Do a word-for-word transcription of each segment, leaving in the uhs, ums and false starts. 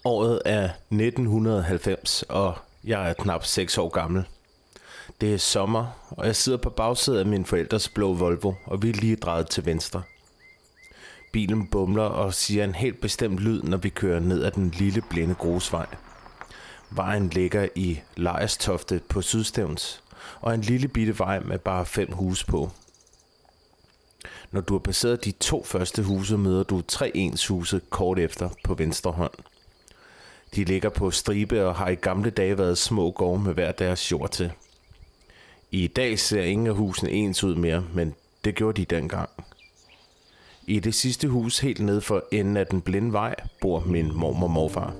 Året er nitten halvfems, og jeg er knap seks år gammel. Det er sommer, og jeg sidder på bagsædet af min forældres blå Volvo, og vi er lige drejet til venstre. Bilen bumler og siger en helt bestemt lyd, når vi kører ned ad den lille blinde grusvej. Vejen ligger i Lejrstofte på Sydstævns, og en lille bitte vej med bare fem huse på. Når du har passeret de to første huse, møder du tre ens huse kort efter på venstre hånd. De ligger på stribe og har i gamle dage været små gårde med hver deres jord til. I dag ser ingen af husene ens ud mere, men det gjorde de dengang. I det sidste hus helt ned for enden af den blinde vej bor min mormor og morfar.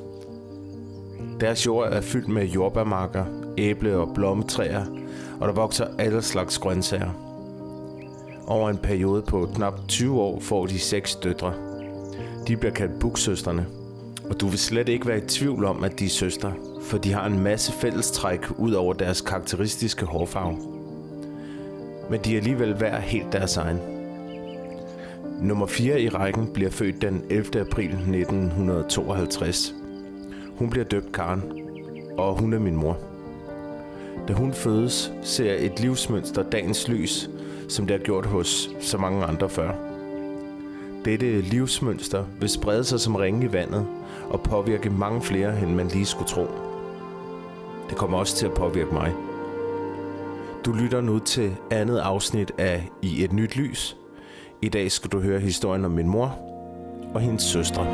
Deres jord er fyldt med jordbærmarker, æble- og blommetræer, og der vokser alle slags grøntsager. Over en periode på knap tyve år får de seks døtre. De bliver kaldt Buksøstrene, og du vil slet ikke være i tvivl om, at de er søstre, for de har en masse fællestræk ud over deres karakteristiske hårfarve. Men de er alligevel hver helt deres egen. Nummer fire i rækken bliver født den ellevte april nitten tooghalvtreds. Hun bliver døbt Karen, og hun er min mor. Da hun fødes, ser et livsmønster dagens lys, som det har gjort hos så mange andre før. Dette livsmønster vil sprede sig som ringe i vandet og påvirke mange flere, end man lige skulle tro. Det kommer også til at påvirke mig. Du lytter nu til andet afsnit af I et nyt lys. I dag skal du høre historien om min mor og hendes søstre.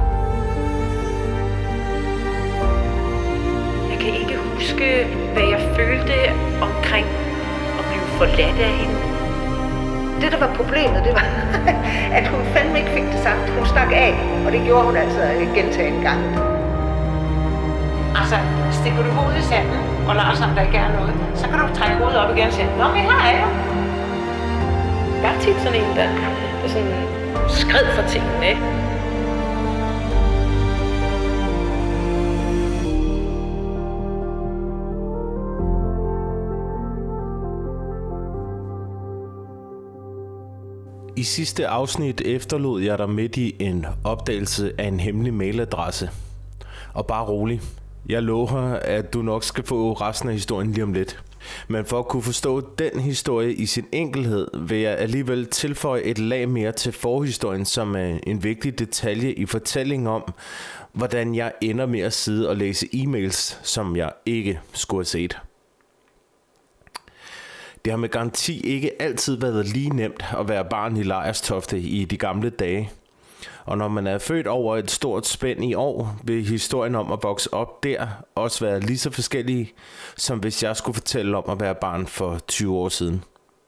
Jeg kan ikke huske, hvad jeg følte omkring at blive forladt af hende. Det, der var problemet, det var, at hun fandme ikke fik det sagt. Hun stak af, og det gjorde hun altså gentagne gange. Altså, stikker du hovedet i sanden og lader som der ikke er noget, så kan du trække hovedet op igen og sige, nå, men her er jeg. Der er tit sådan en, der, der sådan skred for tingene, ikke? I sidste afsnit efterlod jeg dig midt i en opdagelse af en hemmelig mailadresse. Og bare rolig. Jeg lover, at du nok skal få resten af historien lige om lidt. Men for at kunne forstå den historie i sin enkelhed, vil jeg alligevel tilføje et lag mere til forhistorien, som er en vigtig detalje i fortællingen om, hvordan jeg ender med at sidde og læse e-mails, som jeg ikke skulle have set. Det har med garanti ikke altid været lige nemt at være barn i Lejrstofte i de gamle dage. Og når man er født over et stort spænd i år, vil historien om at vokse op der også være lige så forskellige, som hvis jeg skulle fortælle om at være barn for tyve år siden.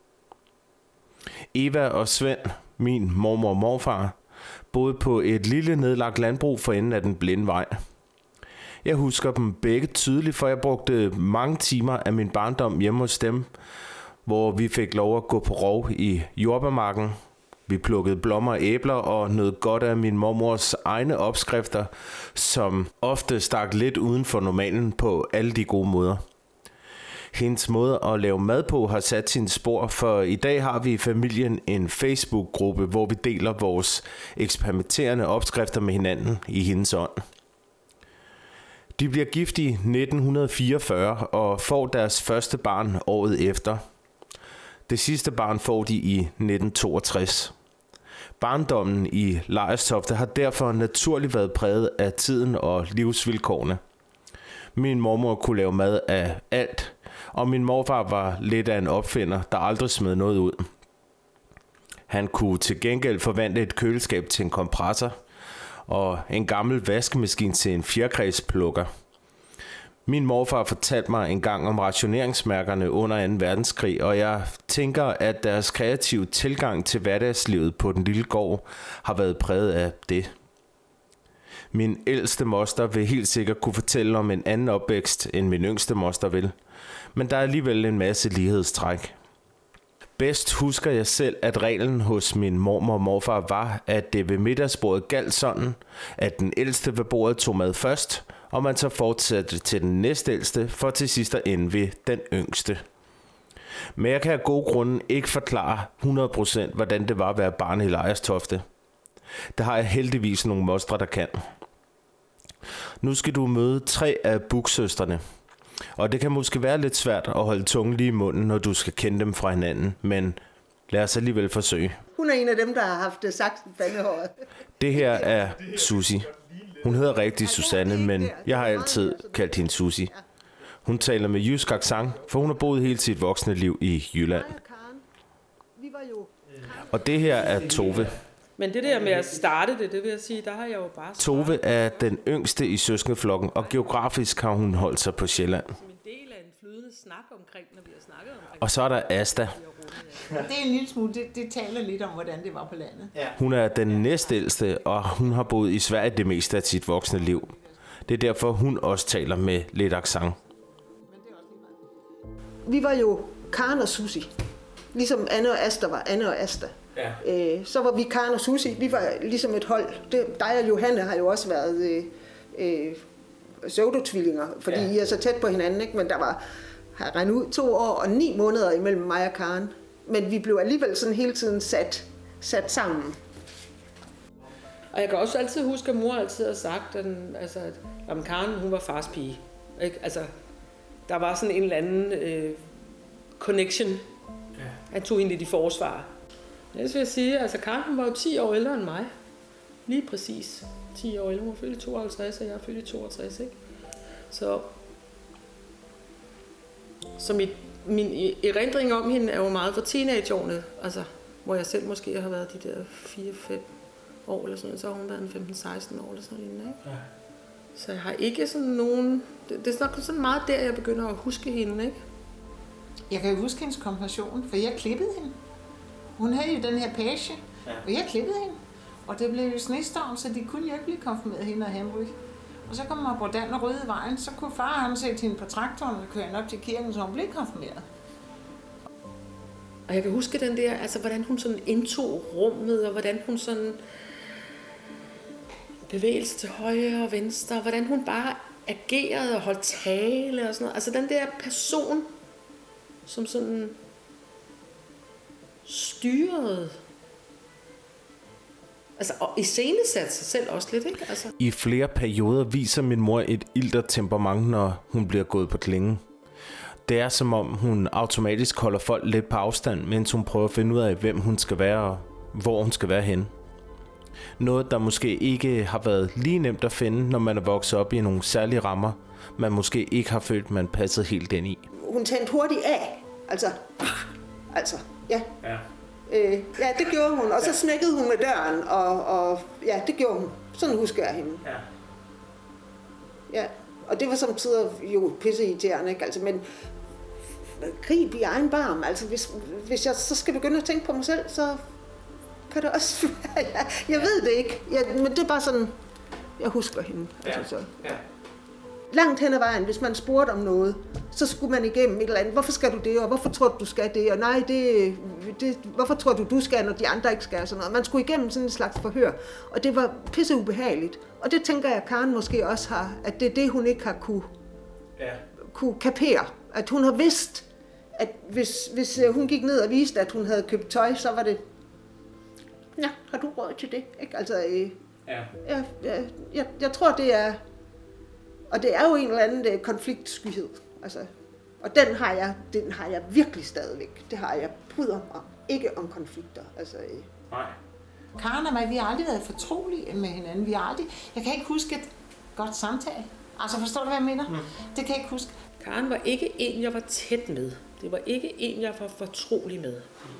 Eva og Svend, min mormor og morfar, boede på et lille nedlagt landbrug for enden af den blinde vej. Jeg husker dem begge tydeligt, for jeg brugte mange timer af min barndom hjemme hos dem, hvor vi fik lov at gå på rov i jordbærmarken. Vi plukkede blommer og æbler og nød godt af min mormors egne opskrifter, som ofte stak lidt uden for normalen på alle de gode måder. Hendes måde at lave mad på har sat sine spor, for i dag har vi i familien en Facebook-gruppe, hvor vi deler vores eksperimenterende opskrifter med hinanden i hendes ånd. De bliver gift i nitten fireogfyrre og får deres første barn året efter. Det sidste barn får de i nitten toogtres. Barndommen i Lejrstofte har derfor naturligt været præget af tiden og livsvilkårene. Min mormor kunne lave mad af alt, og min morfar var lidt af en opfinder, der aldrig smed noget ud. Han kunne til gengæld forvandle et køleskab til en kompressor, og en gammel vaskemaskine til en fjerkræsplukker. Min morfar fortalte mig en gang om rationeringsmærkerne under anden verdenskrig, og jeg tænker, at deres kreative tilgang til hverdagslivet på den lille gård har været præget af det. Min ældste moster vil helt sikkert kunne fortælle om en anden opvækst, end min yngste moster vil, men der er alligevel en masse lighedstræk. Bedst husker jeg selv, at reglen hos min mormor og morfar var, at det ved middagsbordet galt sådan, at den ældste ved bordet tog mad først, og man så fortsatte til den næstældste, for til sidst at ende ved den yngste. Men jeg kan af gode grunde ikke forklare hundrede procent, hvordan det var at være barn i Lejrstofte. Der har jeg heldigvis nogle mostre, der kan. Nu skal du møde tre af Buch-søstrene. Og det kan måske være lidt svært at holde tungen lige i munden, når du skal kende dem fra hinanden, men lad os alligevel forsøge. Hun er en af dem, der har haft saksen pandehåret. Det her er Susie. Hun hedder rigtig Susanne, men jeg har altid kaldt hende Susie. Hun taler med jysk accent, for hun har boet hele sit voksne liv i Jylland. Og det her er Tove. Men det der med at starte det, det vil jeg sige, der har jeg jo bare... Tove er den yngste i søskendeflokken, og geografisk har hun holdt sig på Sjælland. Som en del af en flydende snak omkring, når vi har snakket omkring... Og så er der Asta. Det er en lille smule, det, det taler lidt om, hvordan det var på landet. Hun er den næstældste, og hun har boet i Sverige det meste af sit voksne liv. Det er derfor, hun også taler med lidt accent. Vi var jo Karen og Susie. Ligesom Anne og Asta var Anne og Asta. Ja. Øh, så var vi Karen og Susie. Vi var ligesom et hold. Det, dig og Johanne har jo også været øh, øh, pseudotvillinger, fordi ja. I er så tæt på hinanden, ikke? Men der var har regnet ud to år og ni måneder imellem mig og Karen. Men vi blev alligevel sådan hele tiden sat, sat sammen. Og jeg kan også altid huske, at mor altid har sagt, at, altså, at om Karen, hun var fars pige. Ikke? Altså, der var sådan en eller anden øh, connection. Ja. Han tog hende lidt i forsvar. Ellers vil jeg sige, altså Karen hun var jo ti år ældre end mig. Lige præcis. ti år ældre. Hun var født i tooghalvtreds, og jeg er født i toogtres. Ikke? Så, så mit, min erindring om hende er jo meget fra teenageårene. Altså, hvor jeg selv måske har været de der fire fem år eller sådan noget. Så har hun været en femten seksten år eller sådan noget. Ikke? Ja. Så jeg har ikke sådan nogen... Det, det er nok sådan meget der, jeg begynder at huske hende, ikke? Jeg kan jo huske hendes konfirmation, for jeg klippede hende. Hun havde jo den her page, ja. Og jeg klippede hende. Og det blev jo snestorm, så de kunne jo ikke blive konfirmeret, hende og Henrik. Og så kom man på den og rydde vejen, så kunne far ham sætte hende på traktoren og køre hende op til kirken, så hun blev konfirmeret. Og jeg kan huske den der, altså hvordan hun sådan indtog rummet, og hvordan hun sådan bevægelse til højre og venstre, og hvordan hun bare agerede og holdt tale og sådan noget. Altså den der person, som sådan styrede, altså og iscenesatte sig selv også lidt, ikke? Altså. I flere perioder viser min mor et iltert temperament, når hun bliver gået på klingen. Det er som om hun automatisk holder folk lidt på afstand, mens hun prøver at finde ud af, hvem hun skal være og hvor hun skal være henne. Noget, der måske ikke har været lige nemt at finde, når man er vokset op i nogle særlige rammer, man måske ikke har følt, man passede helt ind i. Hun tændte hurtigt af. Altså, altså, ja. Ja. Øh, ja, det gjorde hun. Og så smækkede hun med døren, og, og ja, det gjorde hun. Sådan husker jeg hende. Ja. Ja, og det var samtidig jo pisseirriterende, ikke? Altså, men grib i egen barm. Altså, hvis, hvis jeg så skal begynde at tænke på mig selv, så kan det også være, jeg, jeg ved det ikke. Jeg, men det er bare sådan, jeg husker hende. Ja. Altså, så. Ja. Langt hen ad vejen, hvis man spurgte om noget, så skulle man igennem et eller andet. Hvorfor skal du det, og hvorfor tror du, du skal det? Og nej, det, det, hvorfor tror du, du skal, når de andre ikke skal? Sådan noget. Man skulle igennem sådan en slags forhør, og det var pisse ubehageligt. Og det tænker jeg, Karen måske også har, at det er det, hun ikke har kunne, ja. kunne kapere. At hun har vidst, at hvis, hvis hun gik ned og viste, at hun havde købt tøj, så var det, ja, har du råd til det? Ikke? Altså, øh, ja. jeg, jeg, jeg, jeg tror, det er... Og det er jo en eller anden konfliktskyhed. Altså, og den har jeg, den har jeg virkelig stadigvæk. Det har jeg bryder mig ikke om konflikter. Altså, øh. Nej. Karen og mig, vi har aldrig været fortrolige med hinanden. Vi har aldrig, jeg kan ikke huske et godt samtale. Altså, forstår du, hvad jeg mener? Mm. Det kan jeg ikke huske. Karen var ikke en, jeg var tæt med. Det var ikke en, jeg var fortrolig med.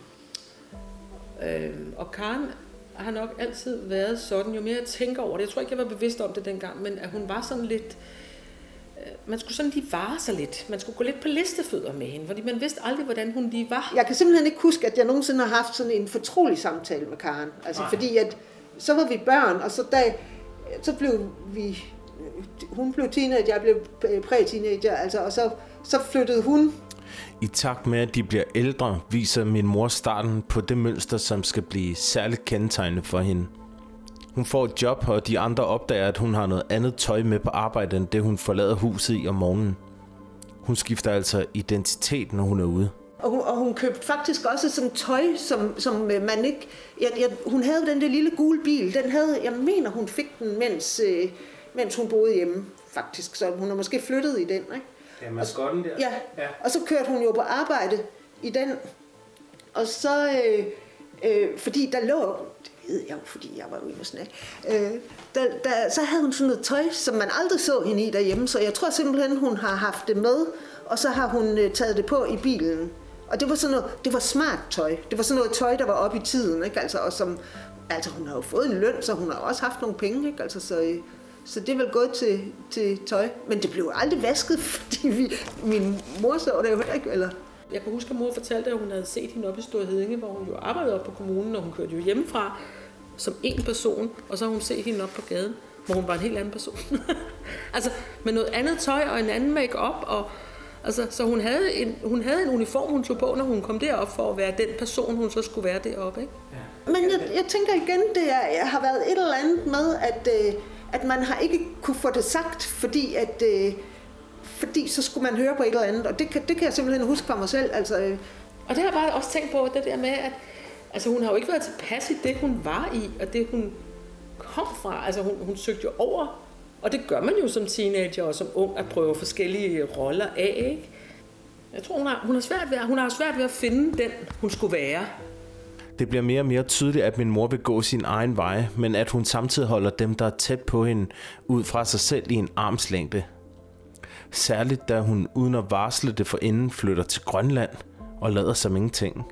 Mm. Øhm, og Karen har nok altid været sådan, jo mere jeg tænker over det. Jeg tror ikke, jeg var bevidst om det dengang, men at hun var sådan lidt... Man skulle sådan lige vare sig lidt. Man skulle gå lidt på listefødder med hende, fordi man vidste aldrig, hvordan hun lige var. Jeg kan simpelthen ikke huske, at jeg nogensinde har haft sådan en fortrolig samtale med Karen. Altså, nej. Fordi at, så var vi børn, og så, da, så blev vi... Hun blev teenager, jeg blev præ-teenager, altså, og så, så flyttede hun. I takt med, at de bliver ældre, viser min mor starten på det mønster, som skal blive særligt kendetegnende for hende. Hun får et job, og de andre opdager, at hun har noget andet tøj med på arbejde, end det hun forlader huset i om morgenen. Hun skifter altså identitet, når hun er ude. Og hun, og hun købte faktisk også sådan tøj, som, som man ikke... Jeg, jeg, hun havde den der lille gule bil, den havde, jeg mener, hun fik den, mens, øh, mens hun boede hjemme, faktisk. Så hun har måske flyttet i den, ikke? Ja, maskotten der. Ja. ja, og så kørte hun jo på arbejde i den. Og så, øh, øh, fordi der lå, det ved jeg jo, fordi jeg var jo inde og snakke, øh, der, der, så havde hun sådan noget tøj, som man aldrig så hende i derhjemme. Så jeg tror simpelthen, hun har haft det med, og så har hun øh, taget det på i bilen. Og det var sådan noget, det var smart tøj. Det var sådan noget tøj, der var oppe i tiden, ikke? Altså, og som, altså hun har jo fået en løn, så hun har også haft nogle penge, ikke? Altså, så, øh, så det er vel gået til, til tøj. Men det blev aldrig vasket, fordi vi, min mor så det jo ikke, eller... Jeg kan huske, at mor fortalte, at hun havde set hende oppe i Store Heddinge, hvor hun jo arbejdede op på kommunen, og hun kørte jo hjemmefra som en person, og så har hun set hende op på gaden, hvor hun var en helt anden person. Altså med noget andet tøj og en anden make-up, og altså, så hun havde, en, hun havde en uniform, hun tog på, når hun kom derop for at være den person, hun så skulle være deroppe, ikke? Ja. Men jeg, jeg tænker igen, det er, jeg har været et eller andet med, at, øh, at man har ikke kunne få det sagt, fordi at... Øh, fordi så skulle man høre på et eller andet, og det kan, det kan jeg simpelthen huske fra mig selv. Altså, øh. Og det har jeg bare også tænkt på, det der med, at altså, hun har jo ikke været tilpas i det, hun var i, og det, hun kom fra. Altså, hun, hun søgte jo over, og det gør man jo som teenager og som ung, at prøve forskellige roller af, ikke? Jeg tror, hun har, hun har, svært, ved, hun har svært ved at finde den, hun skulle være. Det bliver mere og mere tydeligt, at min mor vil gå sin egen vej, men at hun samtidig holder dem, der er tæt på hende, ud fra sig selv i en armslængde. Særligt da hun uden at varsle det forinden flytter til Grønland og lader som ingenting.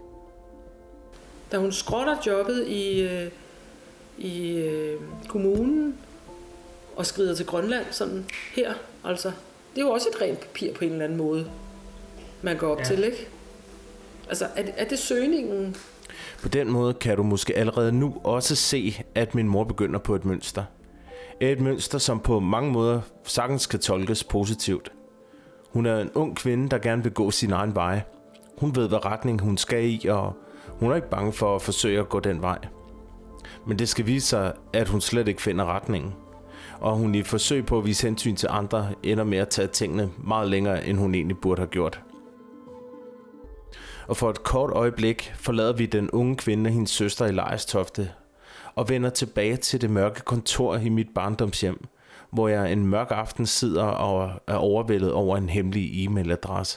Da hun skrotter jobbet i, øh, i øh, kommunen og skrider til Grønland sådan her, altså, det er jo også et rent papir på en eller anden måde, man går op ja. til, ikke? Altså, er det, er det søgningen? På den måde kan du måske allerede nu også se, at min mor begynder på et mønster. Et mønster, som på mange måder sagtens kan tolkes positivt. Hun er en ung kvinde, der gerne vil gå sin egen vej. Hun ved, hvad retning hun skal i, og hun er ikke bange for at forsøge at gå den vej. Men det skal vise sig, at hun slet ikke finder retningen. Og hun i forsøg på at vise hensyn til andre, ender med at tage tingene meget længere, end hun egentlig burde have gjort. Og for et kort øjeblik forlader vi den unge kvinde og hendes søster i Lejerstofte, og vender tilbage til det mørke kontor i mit barndomshjem, hvor jeg en mørk aften sidder og er overvældet over en hemmelig e-mailadresse.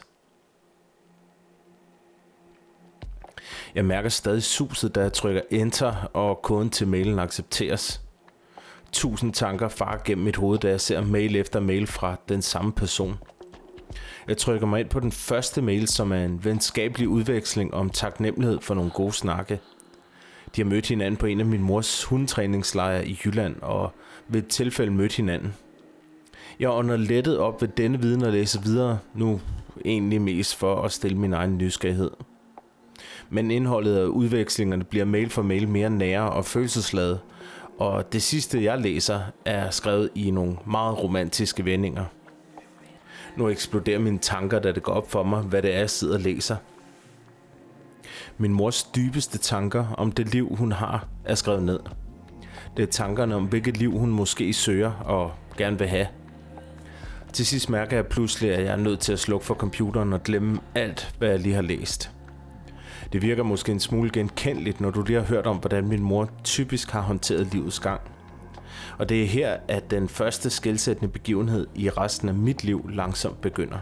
Jeg mærker stadig suset, da jeg trykker enter, og koden til mailen accepteres. Tusind tanker farer gennem mit hoved, da jeg ser mail efter mail fra den samme person. Jeg trykker mig ind på den første mail, som er en venskabelig udveksling om taknemmelighed for nogle gode snakke. De har mødt hinanden på en af min mors hundetræningslejre i Jylland, og ved et tilfælde mødt hinanden. Jeg ånder lettet op ved denne viden og læser videre, nu egentlig mest for at stille min egen nysgerrighed. Men indholdet af udvekslingerne bliver mail for mail mere nære og følelsesladet, og det sidste jeg læser er skrevet i nogle meget romantiske vendinger. Nu eksploderer mine tanker, da det går op for mig, hvad det er, jeg sidder og læser. Min mors dybeste tanker om det liv, hun har, er skrevet ned. Det er tankerne om, hvilket liv hun måske søger og gerne vil have. Til sidst mærker jeg pludselig, at jeg er nødt til at slukke for computeren og glemme alt, hvad jeg lige har læst. Det virker måske en smule genkendeligt, når du lige har hørt om, hvordan min mor typisk har håndteret livets gang. Og det er her, at den første skelsættende begivenhed i resten af mit liv langsomt begynder.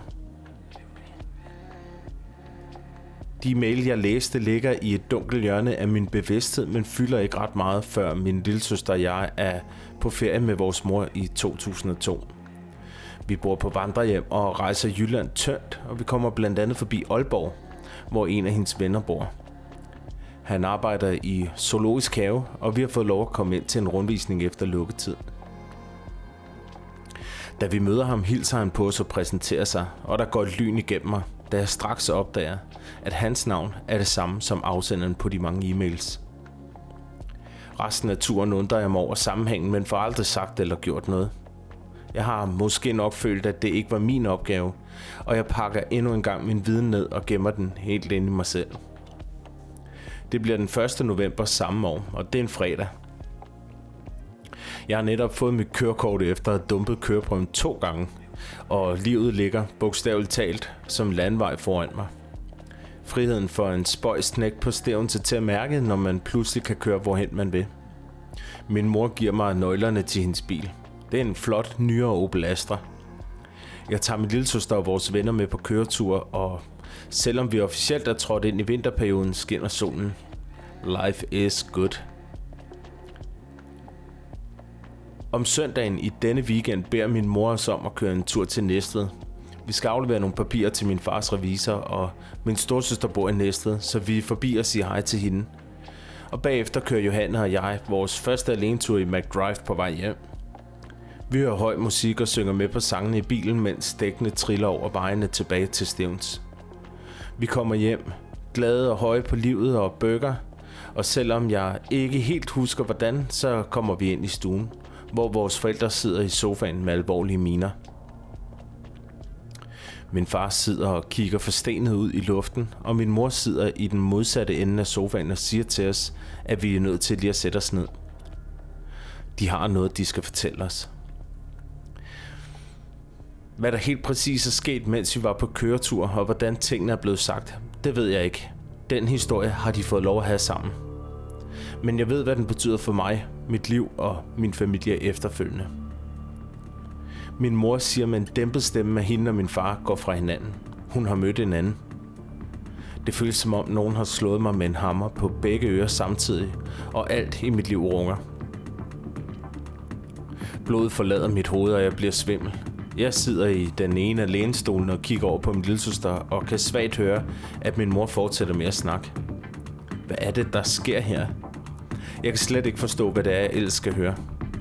De mail, jeg læste, ligger i et dunkelt hjørne af min bevidsthed, men fylder ikke ret meget, før min lillesøster og jeg er på ferie med vores mor i to tusind og to. Vi bor på vandrehjem og rejser Jylland tyndt, og vi kommer blandt andet forbi Aalborg, hvor en af hendes venner bor. Han arbejder i zoologisk have, og vi har fået lov at komme ind til en rundvisning efter lukketid. Da vi møder ham, hilser han på os og præsenterer sig, og der går et lyn igennem mig, da jeg straks opdager, at hans navn er det samme som afsenderen på de mange e-mails. Resten af turen undrer jeg mig over sammenhængen, men får aldrig sagt eller gjort noget. Jeg har måske nok følt, at det ikke var min opgave, og jeg pakker endnu en gang min viden ned og gemmer den helt inde i mig selv. Det bliver den første november samme år, og det er en fredag. Jeg har netop fået mit kørekort efter at have dumpet køreprøven to gange, og livet ligger bogstaveligt talt som landvej foran mig. Friheden for en spøjsnæk på stævnse til at mærke, når man pludselig kan køre hvorhen man vil. Min mor giver mig nøglerne til hendes bil. Det er en flot, nyere Opel Astra. Jeg tager min lillesøster og vores venner med på køretur, og selvom vi officielt er trådt ind i vinterperioden, skinner solen. Life is good. Om søndagen i denne weekend beder min mor os om at køre en tur til Næstved. Vi skal aflevere nogle papirer til min fars revisor, og min storsøster bor i Næstved, så vi er forbi og siger hej til hende. Og bagefter kører Johanne og jeg vores første alenetur i McDrive på vej hjem. Vi hører høj musik og synger med på sangene i bilen, mens dækkene triller over vejene tilbage til Stevns. Vi kommer hjem, glade og høje på livet og burger, og selvom jeg ikke helt husker hvordan, så kommer vi ind i stuen, hvor vores forældre sidder i sofaen med alvorlige miner. Min far sidder og kigger forstenet ud i luften, og min mor sidder i den modsatte ende af sofaen og siger til os, at vi er nødt til lige at sætte os ned. De har noget, de skal fortælle os. Hvad der helt præcis er sket, mens vi var på køretur, og hvordan tingene er blevet sagt, det ved jeg ikke. Den historie har de fået lov at have sammen. Men jeg ved, hvad den betyder for mig, mit liv og min familie efterfølgende. Min mor siger med en dæmpet stemme, at hende og min far går fra hinanden. Hun har mødt en anden. Det føles som om nogen har slået mig med en hammer på begge ører samtidig, og alt i mit liv runger. Blodet forlader mit hoved, og jeg bliver svimmel. Jeg sidder i den ene af lænestolen og kigger over på min lillesøster og kan svagt høre, at min mor fortsætter med at snakke. Hvad er det, der sker her? Jeg kan slet ikke forstå, hvad det er, jeg ellers skal høre.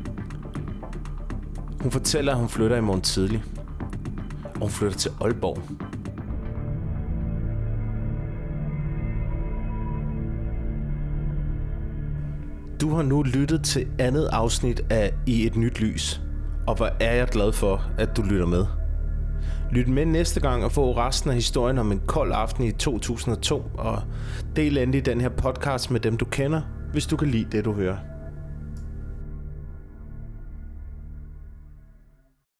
Hun fortæller, at hun flytter i morgen tidlig. Og hun flytter til Aalborg. Du har nu lyttet til andet afsnit af I et nyt lys. Og hvor er jeg glad for, at du lytter med. Lyt med næste gang og få resten af historien om en kold aften i to tusind og to. Og del endelig den her podcast med dem, du kender, hvis du kan lide det, du hører.